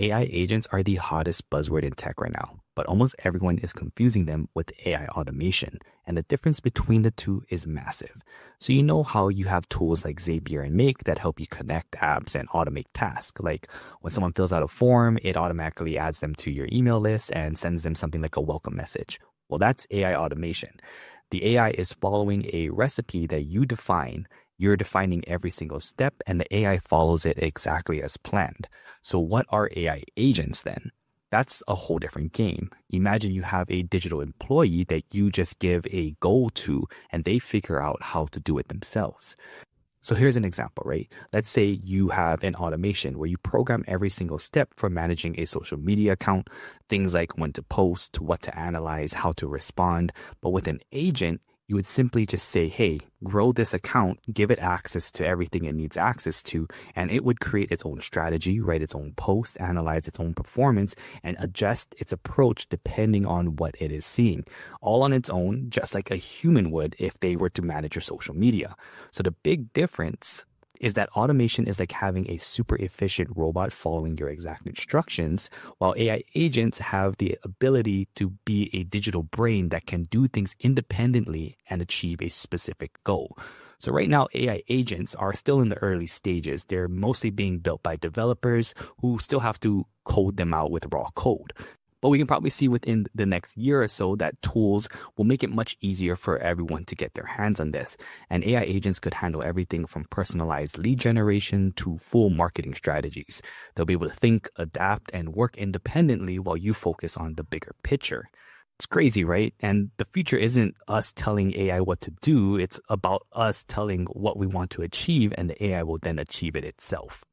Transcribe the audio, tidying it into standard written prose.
AI agents are the hottest buzzword in tech right now, but almost everyone is confusing them with AI automation, and the difference between the two is massive. So you know how you have tools like Zapier and Make that help you connect apps and automate tasks. Like when someone fills out a form, it automatically adds them to your email list and sends them something like a welcome message. Well, that's AI automation. The AI is following a recipe that you define. You're defining every single step, and the AI follows it exactly as planned. So, what are AI agents then? That's a whole different game. Imagine you have a digital employee that you just give a goal to, and they figure out how to do it themselves. So here's an example, right? Let's say you have an automation where you program every single step for managing a social media account, things like when to post, what to analyze, how to respond. But with an agent, you would simply just say, hey, grow this account, give it access to everything it needs access to, and it would create its own strategy, write its own post, analyze its own performance, and adjust its approach depending on what it is seeing, all on its own, just like a human would if they were to manage your social media. So the big difference is that automation is like having a super efficient robot following your exact instructions, while AI agents have the ability to be a digital brain that can do things independently and achieve a specific goal. So right now, AI agents are still in the early stages. They're mostly being built by developers who still have to code them out with raw code. But we can probably see within the next year or so that tools will make it much easier for everyone to get their hands on this. And AI agents could handle everything from personalized lead generation to full marketing strategies. They'll be able to think, adapt, and work independently while you focus on the bigger picture. It's crazy, right? And the future isn't us telling AI what to do. It's about us telling what we want to achieve, and the AI will then achieve it itself.